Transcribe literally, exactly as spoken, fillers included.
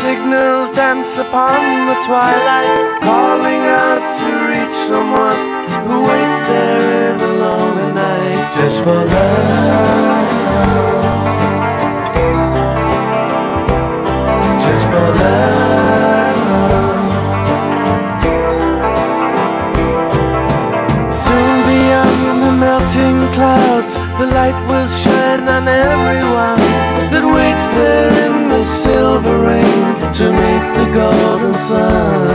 signals dance upon the twilight, calling out to reach someone who waits there in the lonely night, just for love, just for love. Soon beyond the melting clouds, the light will shine on everyone that waits there in the silver rain to meet the golden sun.